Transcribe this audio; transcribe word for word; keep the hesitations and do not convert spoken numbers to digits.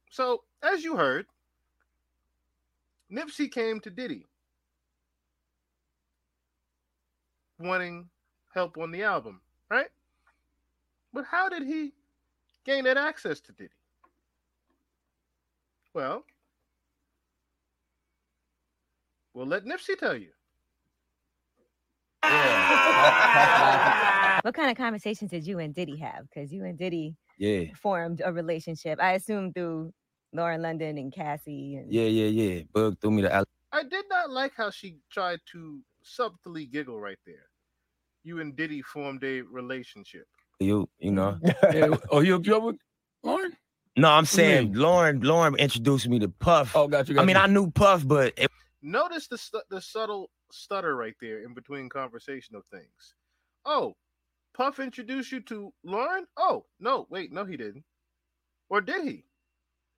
So, as you heard, Nipsey came to Diddy wanting help on the album, right? But how did he gain that access to Diddy? Well, we'll let Nipsey tell you. What kind of conversations did you and Diddy have? Because you and Diddy Yeah. formed a relationship. I assume through Lauren London and Cassie. And... Yeah, yeah, yeah. Bug threw me the alley. I did not like how she tried to subtly giggle right there. You and Diddy formed a relationship. You, you know. Yeah, oh, you you up with Lauren? No, I'm What you saying mean? Lauren. Lauren introduced me to Puff. Oh, got you. Got I mean, you. I knew Puff, but it, Notice the stu- the subtle stutter right there in between conversation of things. Oh, Puff introduced you to Lauren? Oh, no, wait, no, he didn't. Or did he?